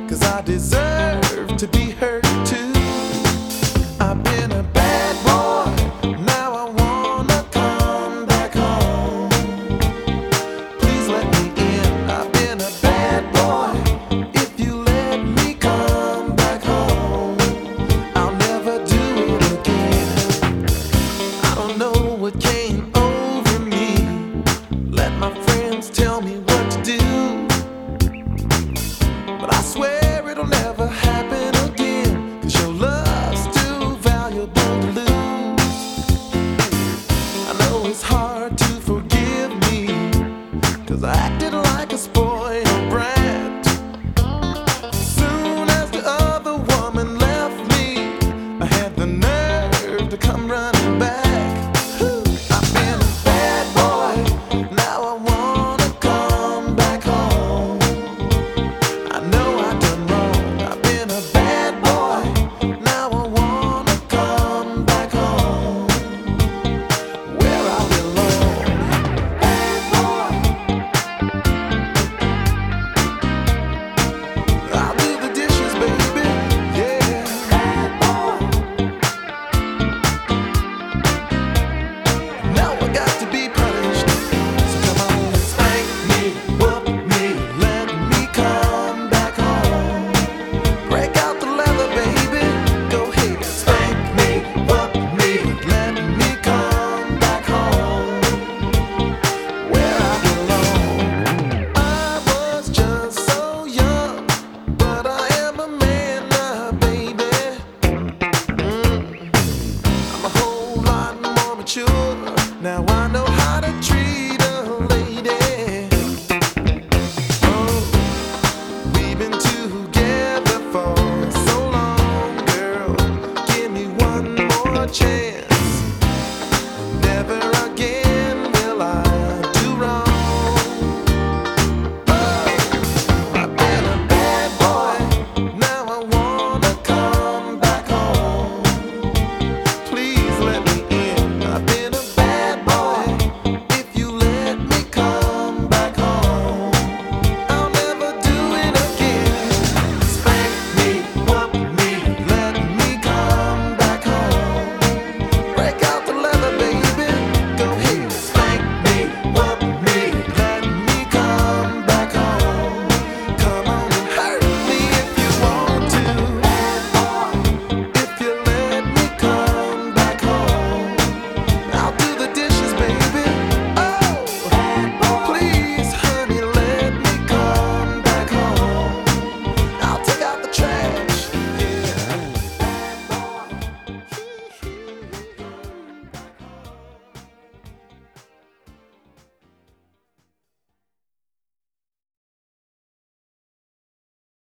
'cause I deserve to be hurt too. I've been a bad boy, now I wanna come back home. Please let me in, I've been a bad boy. If you let me come back home, I'll never do it again. I don't know what came over me. Let my friends tell me what to do, but I swear it'll never happen.